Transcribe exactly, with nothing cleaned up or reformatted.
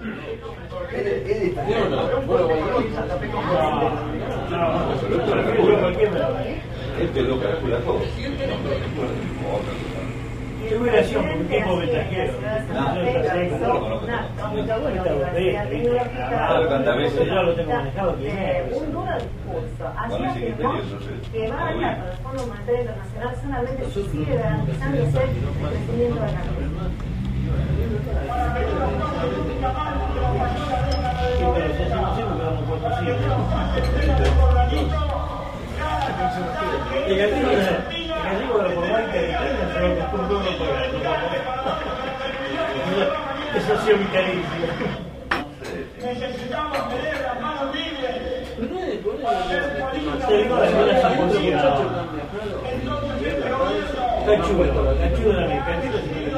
Él es italiano. Este lo calcula todo. Qué buena acción, porque un tipo mensajero. ¿Cuántas veces? Yo lo tengo manejado. Un duro discurso hacia que va a hablar con el Fondo Monetario Internacional solamente si sigue garantizándose el crecimiento de la economía. Sí, pero si hacemos así, nos quedamos cuatro así. El gallego de la formalidad de Italia se va a acostumbrar a pagar. Eso ha sido mi caricia. Necesitamos tener las manos libres. Se digo de la zapotería. Cachudo, cachudo de la mercantil.